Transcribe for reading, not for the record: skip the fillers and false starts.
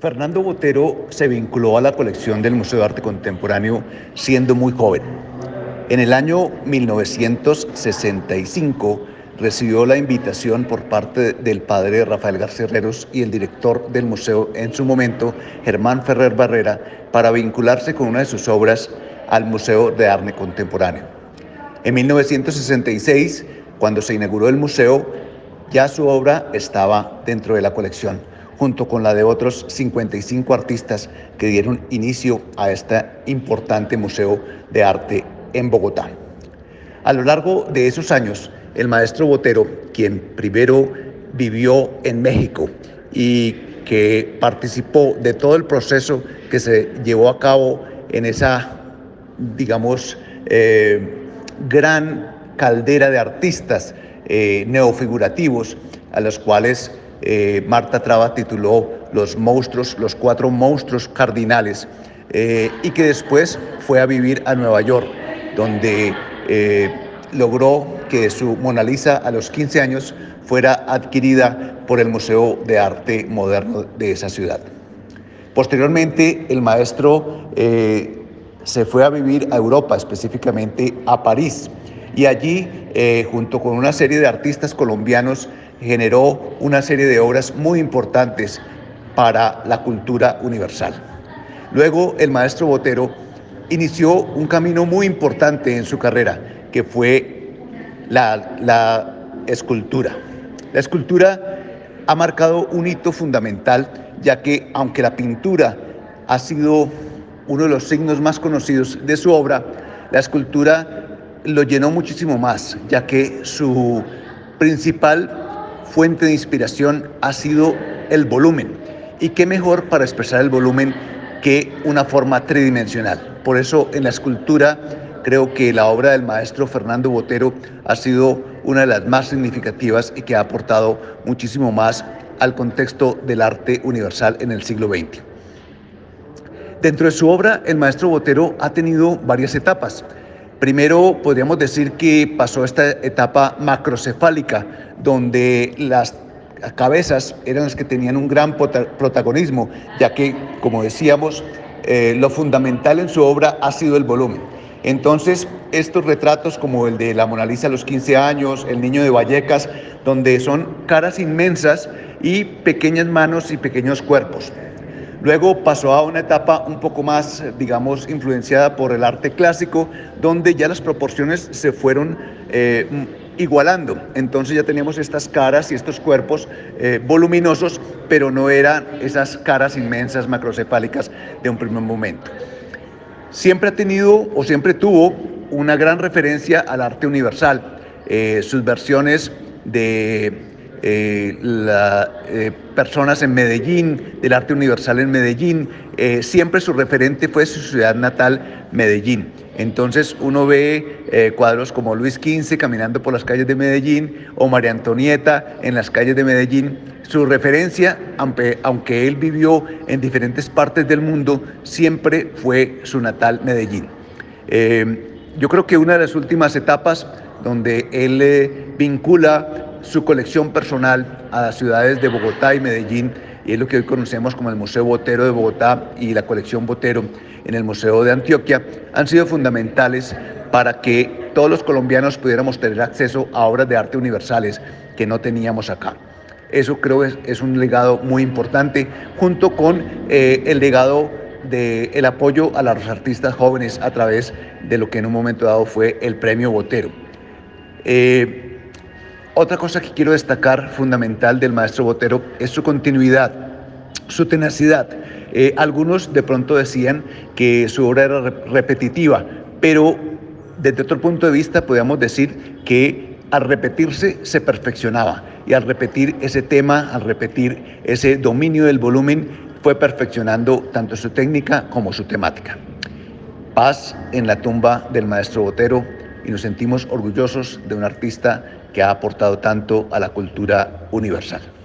Fernando Botero se vinculó a la colección del Museo de Arte Contemporáneo siendo muy joven. En el año 1965 recibió la invitación por parte del padre Rafael García Herreros y el director del museo en su momento, Germán Ferrer Barrera, para vincularse con una de sus obras al Museo de Arte Contemporáneo. En 1966, cuando se inauguró el museo, ya su obra estaba dentro de la colección, junto con la de otros 55 artistas que dieron inicio a este importante museo de arte en Bogotá. A lo largo de esos años, el maestro Botero, quien primero vivió en México y que participó de todo el proceso que se llevó a cabo en esa, digamos, gran caldera de artistas neofigurativos, a los cuales Marta Traba tituló los cuatro monstruos cardinales, y que después fue a vivir a Nueva York, donde logró que su Mona Lisa a los 15 años fuera adquirida por el Museo de Arte Moderno de esa ciudad. Posteriormente, el maestro se fue a vivir a Europa, específicamente a París, y allí, junto con una serie de artistas colombianos, generó una serie de obras muy importantes para la cultura universal. Luego, el maestro Botero inició un camino muy importante en su carrera, que fue la escultura. La escultura ha marcado un hito fundamental, ya que aunque la pintura ha sido uno de los signos más conocidos de su obra, la escultura lo llenó muchísimo más, ya que su principal fuente de inspiración ha sido el volumen. Y qué mejor para expresar el volumen que una forma tridimensional. Por eso en la escultura creo que la obra del maestro Fernando Botero ha sido una de las más significativas y que ha aportado muchísimo más al contexto del arte universal en el siglo XX. Dentro de su obra, el maestro Botero ha tenido varias etapas. Primero, podríamos decir que pasó esta etapa macrocefálica, donde las cabezas eran las que tenían un gran protagonismo, ya que, como decíamos, lo fundamental en su obra ha sido el volumen. Entonces, estos retratos como el de la Mona Lisa a los 15 años, el niño de Vallecas, donde son caras inmensas y pequeñas manos y pequeños cuerpos. Luego pasó a una etapa un poco más, digamos, influenciada por el arte clásico, donde ya las proporciones se fueron igualando. Entonces ya teníamos estas caras y estos cuerpos voluminosos, pero no eran esas caras inmensas macrocefálicas de un primer momento. Siempre ha tenido o siempre tuvo una gran referencia al arte universal. Sus versiones de personas en Medellín, del arte universal en Medellín, siempre su referente fue su ciudad natal, Medellín. Entonces uno ve cuadros como Luis XV caminando por las calles de Medellín o María Antonieta en las calles de Medellín. Su referencia, aunque él vivió en diferentes partes del mundo, siempre fue su natal Medellín. Yo creo que una de las últimas etapas donde él vincula su colección personal a las ciudades de Bogotá y Medellín, y es lo que hoy conocemos como el Museo Botero de Bogotá y la colección Botero en el Museo de Antioquia, han sido fundamentales para que todos los colombianos pudiéramos tener acceso a obras de arte universales que no teníamos acá. Eso creo que es un legado muy importante, junto con el legado del apoyo a los artistas jóvenes a través de lo que en un momento dado fue el Premio Botero. Otra cosa que quiero destacar fundamental del maestro Botero es su continuidad, su tenacidad. Algunos de pronto decían que su obra era repetitiva, pero desde otro punto de vista podríamos decir que al repetirse se perfeccionaba, y al repetir ese tema, al repetir ese dominio del volumen, fue perfeccionando tanto su técnica como su temática. Paz en la tumba del maestro Botero, y nos sentimos orgullosos de un artista que ha aportado tanto a la cultura universal.